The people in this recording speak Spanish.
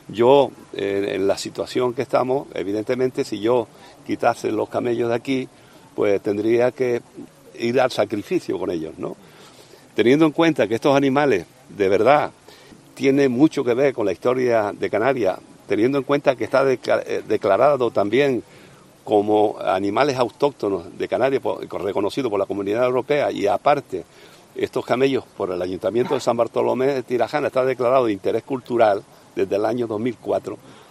Yo, en la situación que estamos, evidentemente, si yo quitase los camellos de aquí, pues tendría que ir al sacrificio con ellos, ¿no? Teniendo en cuenta que estos animales, de verdad, tienen mucho que ver con la historia de Canarias, teniendo en cuenta que está declarado también como animales autóctonos de Canarias, reconocido por la Comunidad Europea, y aparte, estos camellos por el Ayuntamiento de San Bartolomé de Tirajana está declarado de interés cultural desde el año 2004,